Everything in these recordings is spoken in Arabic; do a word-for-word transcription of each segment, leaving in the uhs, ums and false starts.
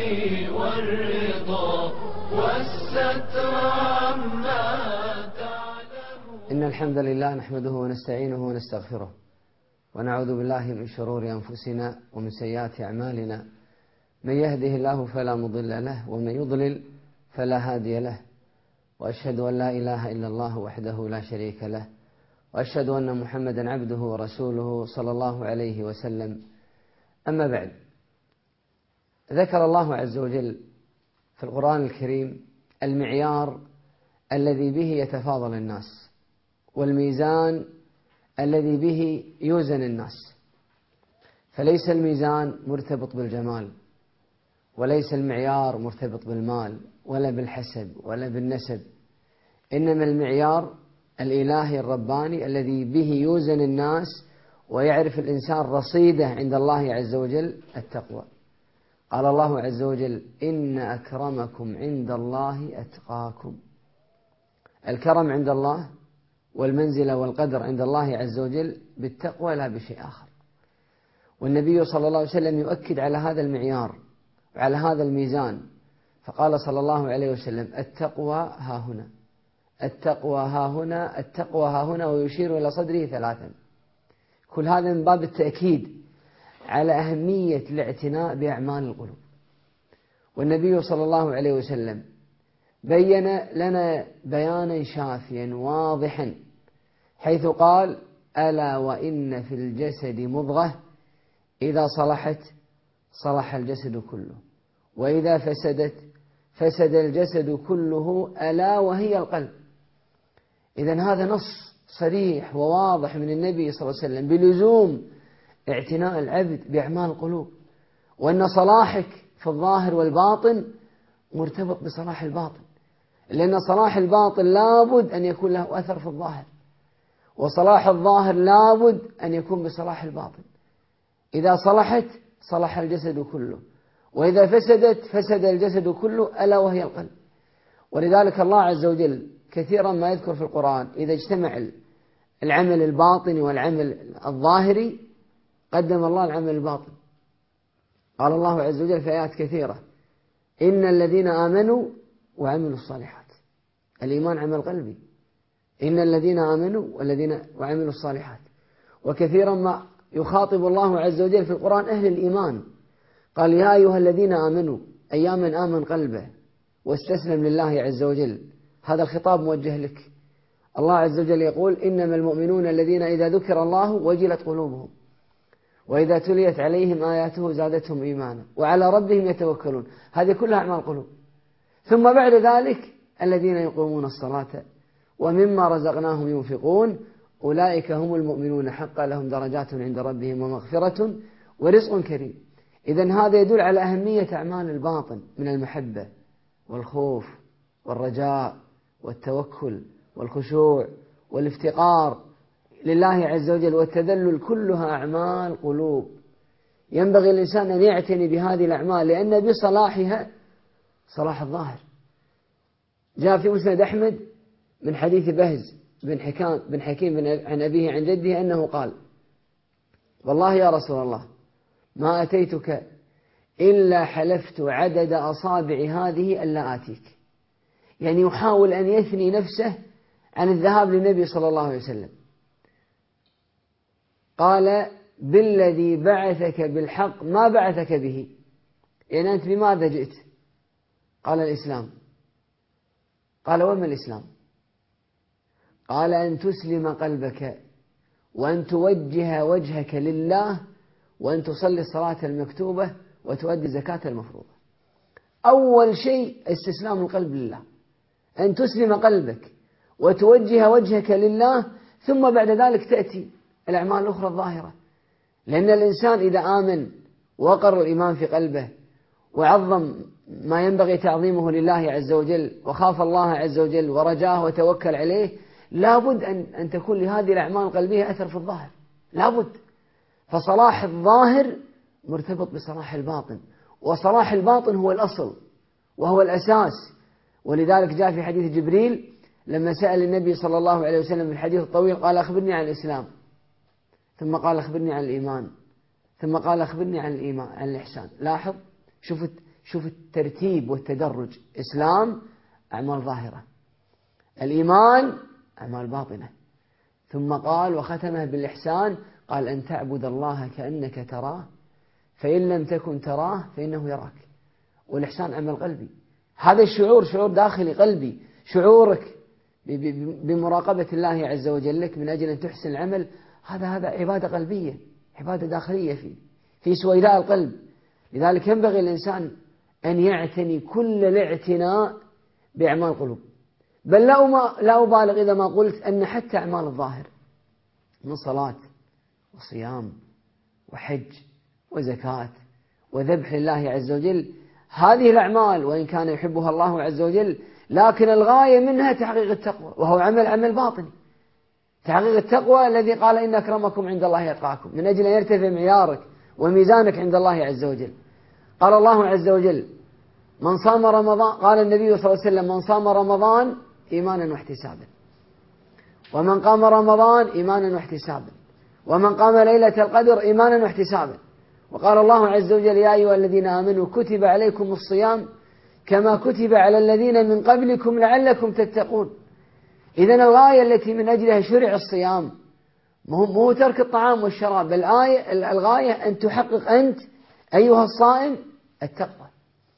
والرضا والستر عما تعلم. إن الحمد لله نحمده ونستعينه ونستغفره، ونعوذ بالله من شرور أنفسنا ومن سيئات أعمالنا. من يهده الله فلا مضل له، ومن يضلل فلا هادي له. وأشهد أن لا إله إلا الله وحده لا شريك له، وأشهد أن محمدا عبده ورسوله صلى الله عليه وسلم. أما بعد، ذكر الله عز وجل في القرآن الكريم المعيار الذي به يتفاضل الناس، والميزان الذي به يوزن الناس. فليس الميزان مرتبط بالجمال، وليس المعيار مرتبط بالمال ولا بالحسب ولا بالنسب، إنما المعيار الإلهي الرباني الذي به يوزن الناس ويعرف الإنسان رصيده عند الله عز وجل التقوى. قال الله عز وجل: إن أكرمكم عند الله أتقاكم. الكرم عند الله والمنزلة والقدر عند الله عز وجل بالتقوى لا بشيء آخر. والنبي صلى الله عليه وسلم يؤكد على هذا المعيار وعلى هذا الميزان، فقال صلى الله عليه وسلم: التقوى ها هنا، التقوى ها هنا، التقوى ها هنا، ويشير إلى صدره ثلاثا. كل هذا من باب التأكيد على أهمية الاعتناء بأعمال القلوب. والنبي صلى الله عليه وسلم بين لنا بيانا شافيا واضحا، حيث قال: ألا وإن في الجسد مضغة إذا صلحت صلح الجسد كله، وإذا فسدت فسد الجسد كله، ألا وهي القلب. إذن هذا نص صريح وواضح من النبي صلى الله عليه وسلم بلزوم اعتناء العبد بأعمال القلوب، وأن صلاحك في الظاهر والباطن مرتبط بصلاح الباطن، لأن صلاح الباطن لابد أن يكون له أثر في الظاهر، وصلاح الظاهر لابد أن يكون بصلاح الباطن. إذا صلحت صلح الجسد كله، وإذا فسدت فسد الجسد كله، ألا وهي القلب. ولذلك الله عز وجل كثيرا ما يذكر في القرآن إذا اجتمع العمل الباطني والعمل الظاهري قدم الله العمل الباطن. قال الله عز وجل في آيات كثيرة: إن الذين آمنوا وعملوا الصالحات. الإيمان عمل قلبي، إن الذين آمنوا والذين وعملوا الصالحات. وكثيرا ما يخاطب الله عز وجل في القرآن أهل الإيمان، قال: يا أيها الذين آمنوا، أي من آمن قلبه واستسلم لله عز وجل. هذا الخطاب موجه لك. الله عز وجل يقول: إنما المؤمنون الذين إذا ذكر الله وجلت قلوبهم وإذا تليت عليهم آياته زادتهم إيمانا وعلى ربهم يتوكلون. هذه كلها أعمال قلوب. ثم بعد ذلك الذين يقومون الصلاة ومما رزقناهم ينفقون أولئك هم المؤمنون حقا لهم درجات عند ربهم ومغفرة ورزق كريم. إذن هذا يدل على أهمية أعمال الباطن من المحبة والخوف والرجاء والتوكل والخشوع والافتقار لله عز وجل والتذلل، كلها أعمال قلوب. ينبغي الإنسان أن يعتني بهذه الأعمال، لأن بصلاحها صلاح الظاهر. جاء في مسند أحمد من حديث بهز بن حكام بن حكيم عن أبيه عن جده أنه قال: والله يا رسول الله ما أتيتك إلا حلفت عدد أصابع هذه ألا آتيك. يعني يحاول أن يثني نفسه عن الذهاب للنبي صلى الله عليه وسلم. قال: بالذي بعثك بالحق ما بعثك به. يعني أنت بماذا جئت؟ قال: الإسلام. قال: وما الإسلام؟ قال: أن تسلم قلبك، وأن توجه وجهك لله، وأن تصلي الصلاة المكتوبة، وتؤدي الزكاة المفروضة. أول شيء استسلام القلب لله، أن تسلم قلبك وتوجه وجهك لله، ثم بعد ذلك تأتي الأعمال الأخرى الظاهرة. لأن الإنسان إذا آمن وقر الإيمان في قلبه وعظم ما ينبغي تعظيمه لله عز وجل وخاف الله عز وجل ورجاه وتوكل عليه، لابد أن, أن تكون لهذه الأعمال القلبية أثر في الظاهر، لابد. فصلاح الظاهر مرتبط بصلاح الباطن، وصلاح الباطن هو الأصل وهو الأساس. ولذلك جاء في حديث جبريل لما سأل النبي صلى الله عليه وسلم في الحديث الطويل قال: أخبرني عن الإسلام، ثم قال: أخبرني عن الإيمان، ثم قال: أخبرني عن الإيمان عن الإحسان. لاحظ، شوف شوف الترتيب والتدرج: إسلام أعمال ظاهرة، الإيمان أعمال باطنة، ثم قال وختمه بالإحسان، قال أن تعبد الله كأنك تراه فإن لم تكن تراه فإنه يراك. والإحسان عمل قلبي، هذا الشعور شعور داخلي قلبي، شعورك بمراقبة الله عز وجل لك من أجل أن تحسن العمل، هذا هذا عبادة قلبية، عبادة داخلية في في سويداء القلب. لذلك ينبغي الإنسان أن يعتني كل الاعتناء بأعمال القلوب. بل لا لا أبالغ إذا ما قلت أن حتى أعمال الظاهر من صلاة وصيام وحج وزكاة وذبح لله عز وجل، هذه الأعمال وإن كان يحبها الله عز وجل، لكن الغاية منها تحقيق التقوى، وهو عمل عمل باطني. تحقيق التقوى الذي قال إن أكرمكم عند الله يتقاكم، من أجل أن يرتفع معيارك وميزانك عند الله عز وجل. قال الله عز وجل: من صام رمضان، قال النبي صلى الله عليه وسلم: من صام رمضان إيمانا واحتسابا، ومن قام رمضان إيمانا واحتسابا، ومن قام ليلة القدر إيمانا واحتسابا. وقال الله عز وجل: يا أيها الذين آمنوا كتب عليكم الصيام كما كتب على الذين من قبلكم لعلكم تتقون. إذن الغاية التي من أجلها شرع الصيام مو ترك الطعام والشراب، بل الغاية أن تحقق أنت أيها الصائم التقوى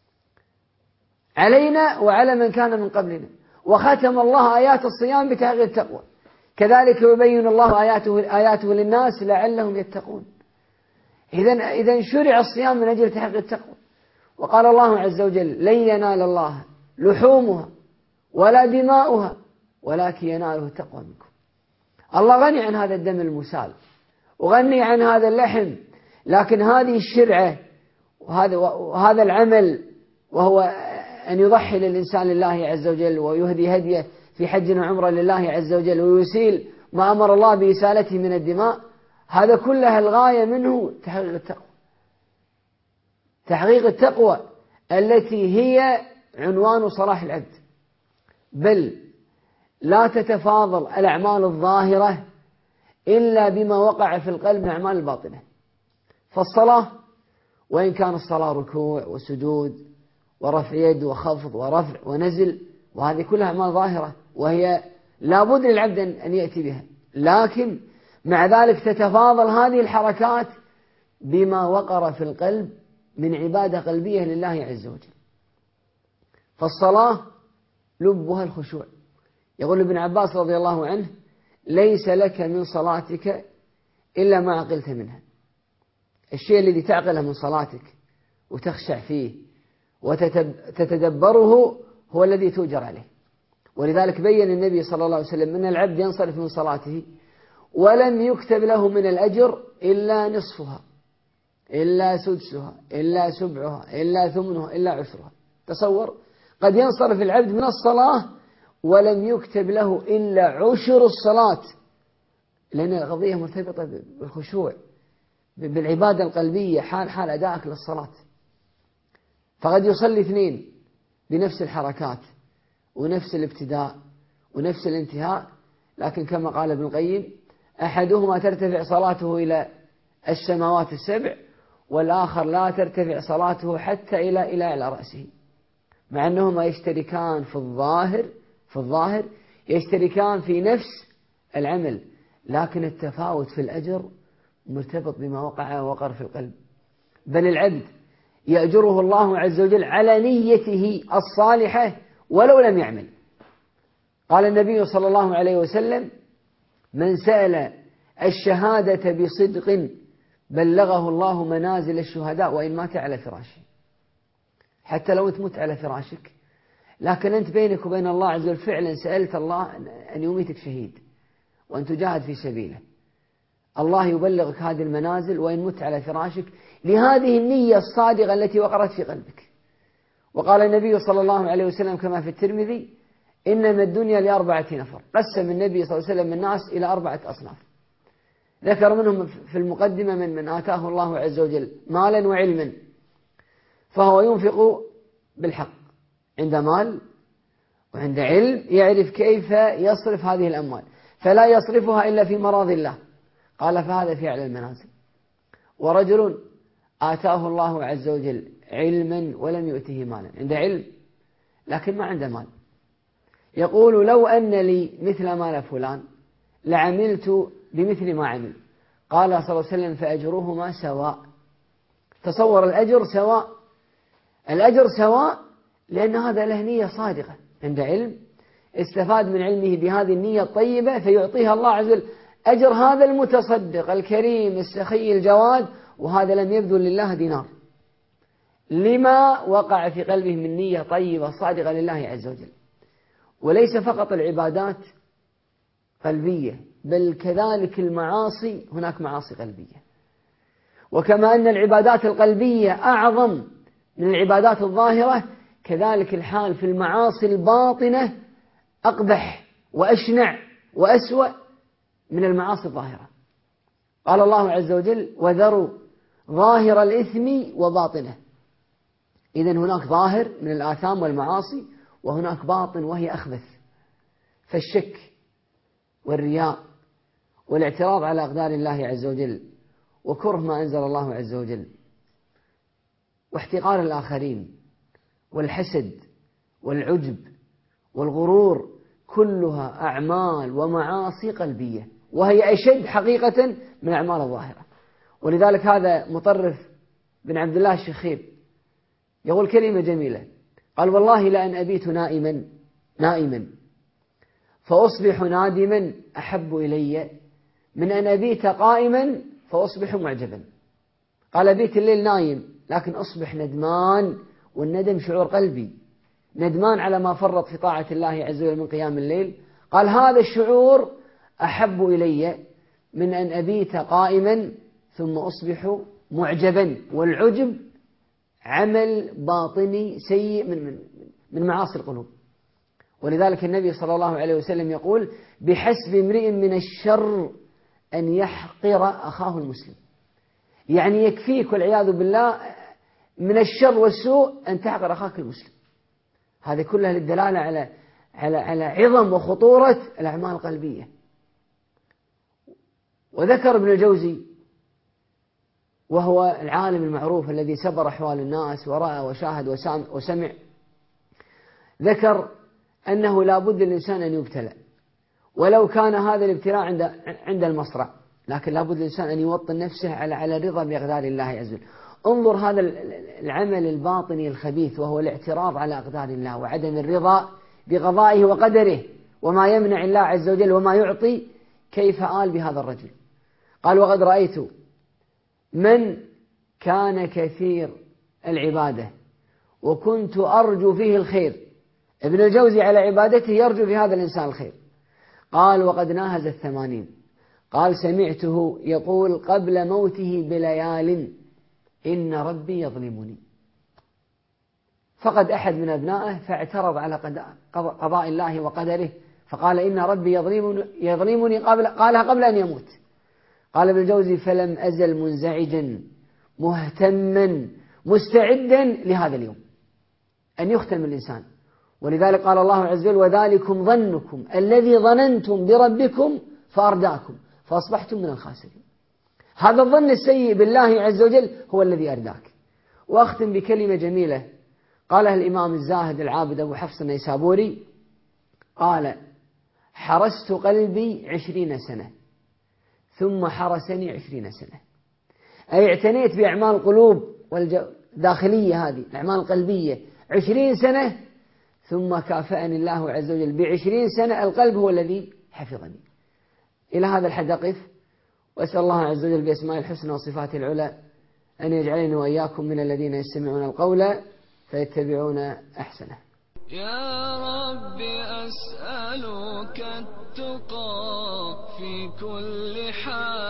علينا وعلى من كان من قبلنا. وختم الله آيات الصيام بتحقيق التقوى، كذلك يبين الله آياته, آياته للناس لعلهم يتقون. إذن إذن شرع الصيام من أجل تحقيق التقوى. وقال الله عز وجل: لن ينال الله لحومها ولا دماؤها ولكن يناله التقوى منكم. الله غني عن هذا الدم المسال وغني عن هذا اللحم، لكن هذه الشرعة وهذا, وهذا العمل، وهو أن يضحي للإنسان لله عز وجل ويهدي هديه في حج وعمرة لله عز وجل ويسيل ما أمر الله بإسالته من الدماء، هذا كلها الغاية منه تحقيق التقوى. تحقيق التقوى التي هي عنوان صلاح العبد. بل لا تتفاضل الأعمال الظاهرة إلا بما وقع في القلب من أعمال الباطنة. فالصلاة وإن كان الصلاة ركوع وسجود ورفع يد وخفض ورفع ونزل، وهذه كلها أعمال ظاهرة وهي لابد للعبد أن يأتي بها، لكن مع ذلك تتفاضل هذه الحركات بما وقر في القلب من عبادة قلبية لله عز وجل. فالصلاة لبها الخشوع. يقول ابن عباس رضي الله عنه: ليس لك من صلاتك إلا ما عقلت منها. الشيء الذي تعقله من صلاتك وتخشع فيه وتتدبره هو الذي تؤجر عليه. ولذلك بين النبي صلى الله عليه وسلم أن العبد ينصرف من صلاته ولم يكتب له من الأجر إلا نصفها، إلا سدسها، إلا سبعها، إلا ثمنها، إلا عشرها. تصور، قد ينصرف العبد من الصلاة ولم يكتب له إلا عشر الصلاة، لأن القضية مرتبطة بالخشوع، بالعبادة القلبية، حال حال أدائك للصلاة. فقد يصلي اثنين بنفس الحركات ونفس الابتداء ونفس الانتهاء، لكن كما قال ابن القيم: أحدهما ترتفع صلاته إلى السماوات السبع، والآخر لا ترتفع صلاته حتى إلى إلى على رأسه. مع أنهما يشتركان في الظاهر في الظاهر يشتركان في نفس العمل، لكن التفاوت في الأجر مرتبط بما وقع ووقر في القلب. بل العبد يأجره الله عز وجل على نيته الصالحة ولو لم يعمل. قال النبي صلى الله عليه وسلم: من سأل الشهادة بصدق بلغه الله منازل الشهداء وإن مات على فراشه. حتى لو أنت مت على فراشك، لكن أنت بينك وبين الله عز وجل فعلا سألت الله أن يميتك شهيد وأن تجاهد في سبيله، الله يبلغك هذه المنازل وإن مت على فراشك، لهذه النية الصادقة التي وقرت في قلبك. وقال النبي صلى الله عليه وسلم كما في الترمذي: إنما الدنيا لأربعة نفر. قسم النبي صلى الله عليه وسلم الناس إلى أربعة أصناف، ذكر منهم في المقدمة من من آتاه الله عز وجل مالا وعلما، فهو ينفق بالحق، عند مال وعند علم يعرف كيف يصرف هذه الأموال، فلا يصرفها إلا في مراضي الله، قال فهذا في أعلى المنازل. ورجل آتاه الله عز وجل علما ولم يؤته مالا، عنده علم لكن ما عنده مال. يقول لو أن لي مثل مال فلان لعملت بمثل ما عمل. قال صلى الله عليه وسلم فأجرهما سواء. تصور الأجر سواء، الأجر سواء لأن هذا له نية صادقة، عنده علم استفاد من علمه بهذه النية الطيبة فيعطيها الله عز وجل أجر هذا المتصدق الكريم السخي الجواد، وهذا لم يبذل لله دينار لما وقع في قلبه من نية طيبة صادقة لله عز وجل. وليس فقط العبادات قلبية بل كذلك المعاصي، هناك معاصي قلبية. وكما أن العبادات القلبية أعظم من العبادات الظاهرة كذلك الحال في المعاصي الباطنة أقبح وأشنع وأسوأ من المعاصي الظاهرة. قال الله عز وجل وذروا ظاهر الإثم وباطنه. إذن هناك ظاهر من الآثام والمعاصي وهناك باطن وهي أخبث، فالشك والرياء والاعتراض على أقدار الله عز وجل وكره ما أنزل الله عز وجل واحتقار الآخرين والحسد والعجب والغرور كلها أعمال ومعاصي قلبية، وهي أشد حقيقة من أعمال الظاهرة. ولذلك هذا مطرف بن عبد الله الشخير يقول كلمة جميلة، قال والله لأن أبيت نائما نائما فأصبح نادما أحب إلي من أن أبيت قائما فأصبح معجبا. قال أبيت الليل نايم لكن أصبح ندمان، والندم شعور قلبي، ندمان على ما فرط في طاعة الله عز وجل من قيام الليل. قال هذا الشعور أحب إلي من أن أبيت قائما ثم أصبح معجبا، والعجب عمل باطني سيء من, من, من معاصي القلوب. ولذلك النبي صلى الله عليه وسلم يقول بحسب امرئ من الشر أن يحقر أخاه المسلم، يعني يكفيك والعياذ بالله من الشر والسوء أن تحقر أخاك المسلم. هذه كلها للدلالة على على على عظم وخطورة الأعمال القلبية. وذكر ابن الجوزي وهو العالم المعروف الذي سبر أحوال الناس ورأى وشاهد وسمع، ذكر أنه لا بد للإنسان أن يبتلى، ولو كان هذا الابتلاء عند عند المصرع، لكن لا بد للإنسان أن يوطن نفسه على على الرضا بأقدار الله عز وجل. انظر هذا العمل الباطني الخبيث وهو الاعتراض على أقدار الله وعدم الرضا بقضائه وقدره وما يمنع الله عز وجل وما يعطي، كيف آل بهذا الرجل. قال وقد رأيت من كان كثير العبادة وكنت أرجو فيه الخير، ابن الجوزي على عبادته يرجو في هذا الإنسان الخير. قال وقد ناهز الثمانين، قال سمعته يقول قبل موته بليال إن ربي يظلمني. فقد أحد من أبنائه فاعترض على قضاء الله وقدره فقال إن ربي يظلمني, يظلمني قبل قالها قبل أن يموت. قال ابن الجوزي فلم أزل منزعجا مهتما مستعدا لهذا اليوم أن يختم الإنسان. ولذلك قال الله عز وجل وذلكم ظنكم الذي ظننتم بربكم فأرداكم فأصبحتم من الخاسرين. هذا الظن السيء بالله عز وجل هو الذي أرداك. وأختم بكلمة جميلة قالها الإمام الزاهد العابد أبو حفص النيسابوري، قال حرست قلبي عشرين سنة ثم حرسني عشرين سنة، أي اعتنيت بأعمال القلوب والداخلية هذه الأعمال القلبية عشرين سنة ثم كافأني الله عز وجل بعشرين سنة القلب هو الذي حفظني. إلى هذا الحد أقف، وأسأل الله عز وجل بأسماء الحسنى وصفاته العلى أن يجعلني وإياكم من الذين يستمعون القول فيتبعون أحسنه. يا رب أسألك التقى في كل حال